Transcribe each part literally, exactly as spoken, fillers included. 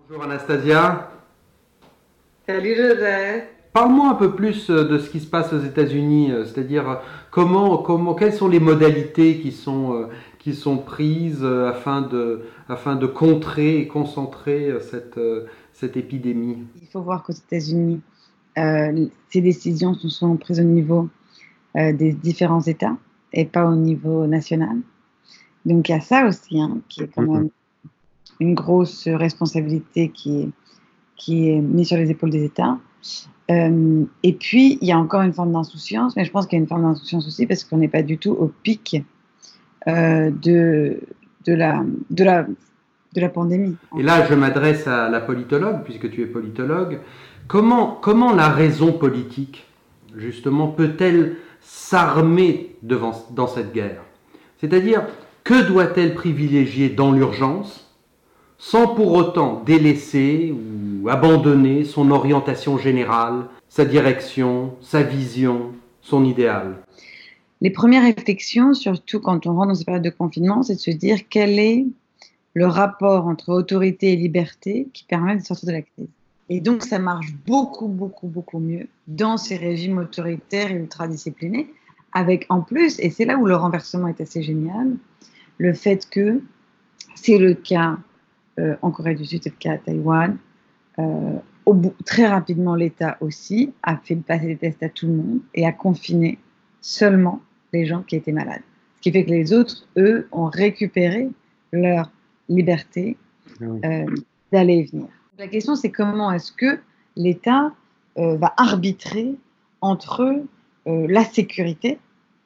Bonjour Anastasia. Salut Joseph. Parle-moi un peu plus euh, de ce qui se passe aux États-Unis, euh, c'est-à-dire euh, comment, comment, quelles sont les modalités qui sont, euh, qui sont prises euh, afin de, afin de contrer et concentrer euh, cette, euh, cette épidémie. Il faut voir qu'aux États-Unis, euh, ces décisions sont souvent prises au niveau euh, des différents États et pas au niveau national. Donc il y a ça aussi, hein, qui est quand Mhm. même une grosse responsabilité qui est, qui est mise sur les épaules des États. Euh, et puis, il y a encore une forme d'insouciance, mais je pense qu'il y a une forme d'insouciance aussi parce qu'on n'est pas du tout au pic euh, de, de, la, de, la, de la pandémie. Et là, je m'adresse à la politologue, puisque tu es politologue. Comment, comment la raison politique, justement, peut-elle s'armer devant, dans cette guerre? C'est-à-dire, que doit-elle privilégier dans l'urgence sans pour autant délaisser ou abandonner son orientation générale, sa direction, sa vision, son idéal? Les premières réflexions, surtout quand on rentre dans ces périodes de confinement, c'est de se dire quel est le rapport entre autorité et liberté qui permet de sortir de la crise. Et donc, ça marche beaucoup, beaucoup, beaucoup mieux dans ces régimes autoritaires et ultra-disciplinés, avec en plus, et c'est là où le renversement est assez génial, le fait que c'est le cas euh, en Corée du Sud, c'est le cas à Taïwan. Euh, au bout, très rapidement, l'État aussi a fait passer des tests à tout le monde et a confiné seulement les gens qui étaient malades. Ce qui fait que les autres, eux, ont récupéré leur liberté euh, d'aller et venir. La question, c'est comment est-ce que l'État euh, va arbitrer entre euh, la sécurité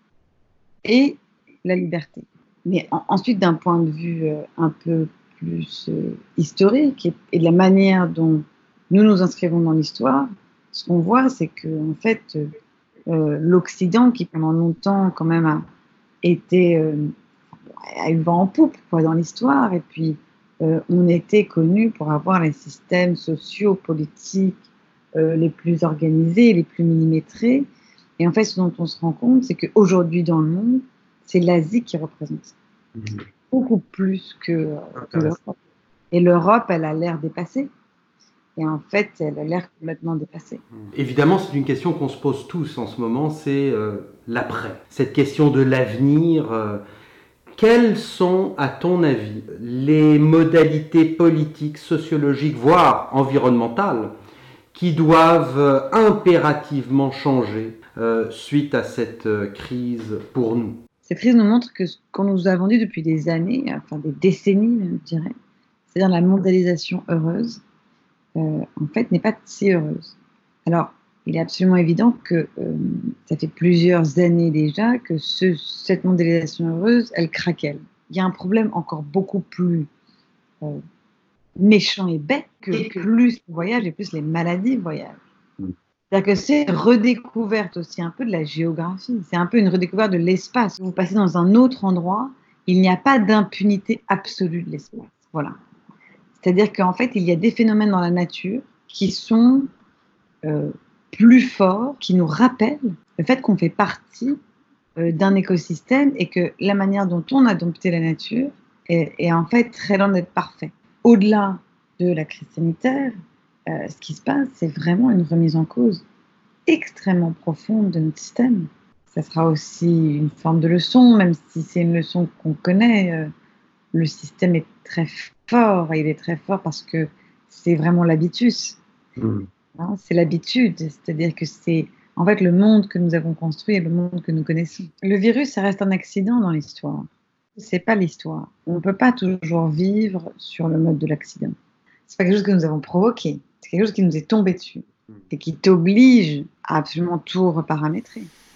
et la liberté. Mais en, ensuite, d'un point de vue euh, un peu plus euh, historique et, et de la manière dont nous nous inscrivons dans l'histoire, ce qu'on voit, c'est que en fait, euh, l'Occident, qui pendant longtemps quand même a été euh, a eu le vent en poupe quoi, dans l'histoire, et puis euh, on était connu pour avoir les systèmes sociaux, politiques euh, les plus organisés, les plus millimétrés. Et en fait, ce dont on se rend compte, c'est qu'aujourd'hui dans le monde, c'est l'Asie qui représente ça. Mmh. Beaucoup plus que, que l'Europe. Et l'Europe, elle a l'air dépassée. Et en fait, elle a l'air complètement dépassée. Évidemment, c'est une question qu'on se pose tous en ce moment, c'est euh, l'après. Cette question de l'avenir. Euh, quelles sont, à ton avis, les modalités politiques, sociologiques, voire environnementales, qui doivent euh, impérativement changer euh, suite à cette euh, crise pour nous? Cette crise nous montre que ce qu'on nous a vendu depuis des années, enfin des décennies même, je dirais, c'est-à-dire la mondialisation heureuse, euh, en fait, n'est pas si heureuse. Alors, il est absolument évident que euh, ça fait plusieurs années déjà que ce, cette mondialisation heureuse, elle craquelle. Il y a un problème encore beaucoup plus euh, méchant et bête que, que plus le voyage et plus les maladies voyagent. C'est-à-dire que c'est redécouverte aussi un peu de la géographie. C'est un peu une redécouverte de l'espace. Vous passez dans un autre endroit, il n'y a pas d'impunité absolue de l'espace. Voilà. C'est-à-dire qu'en fait, il y a des phénomènes dans la nature qui sont euh, plus forts, qui nous rappellent le fait qu'on fait partie euh, d'un écosystème et que la manière dont on a dompté la nature est, est en fait très loin d'être parfait. Au-delà de la crise sanitaire, euh, ce qui se passe, c'est vraiment une remise en cause extrêmement profonde de notre système. Ça sera aussi une forme de leçon, même si c'est une leçon qu'on connaît. Euh, le système est très fort, et il est très fort parce que c'est vraiment l'habitus. Mmh. Hein, c'est l'habitude, c'est-à-dire que c'est en fait le monde que nous avons construit et le monde que nous connaissons. Le virus, ça reste un accident dans l'histoire. C'est pas l'histoire. On ne peut pas toujours vivre sur le mode de l'accident. C'est pas quelque chose que nous avons provoqué. C'est quelque chose qui nous est tombé dessus et qui t'oblige à absolument tout reparamétrer.